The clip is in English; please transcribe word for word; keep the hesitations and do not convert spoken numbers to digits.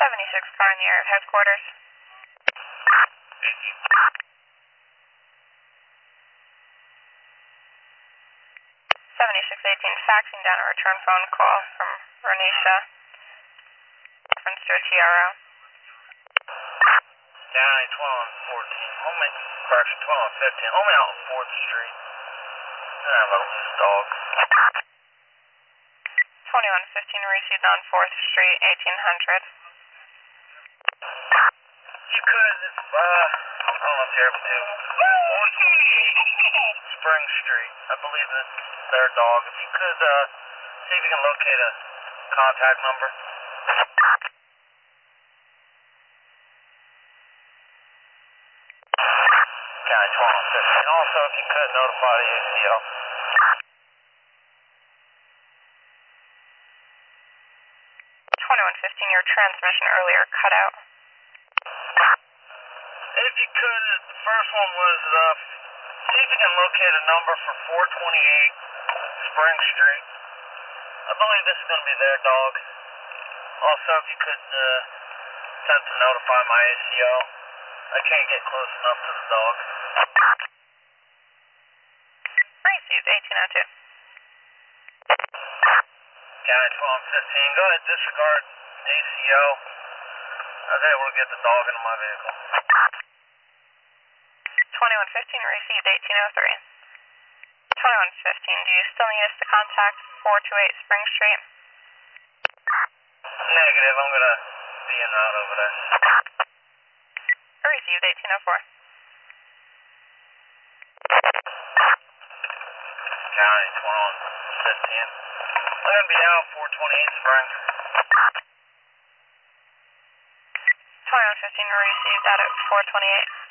seventy-six car in the air at headquarters. seventy-six eighteen faxing down a return phone call from Renisha. Reference to a T R O. Down twelve fourteen, home in, correction, twelve fifteen, home out on fourth Street. I have a loose dog. twenty-one fifteen received on fourth Street, eighteen hundred. You could, uh, I don't know if you're able to, four twenty-eight Spring Street, I believe it's their dog. If you could, uh, see if you can locate a contact number. County twenty-one fifteen. Also, if you could, notify the A C L. twenty-one fifteen, your transmission earlier cut out. If you could, the first one was, uh, see if you can locate a number for four twenty-eight Spring Street. I believe this is going to be their dog. Also, if you could, uh, attempt to notify my A C L. I can't get close enough to the dog. Received, eighteen oh two. County twelve fifteen, go ahead, disregard A C O. I was able to get the dog into my vehicle. twenty-one fifteen received, eighteen oh three. twenty-one fifteen, do you still need us to contact four twenty-eight Spring Street? Negative, I'm going to be en route over there. Received, eighteen oh four. County twenty-one fifteen. I'm going to be out four twenty-eight Spring. twenty-one fifteen received out at four twenty-eight.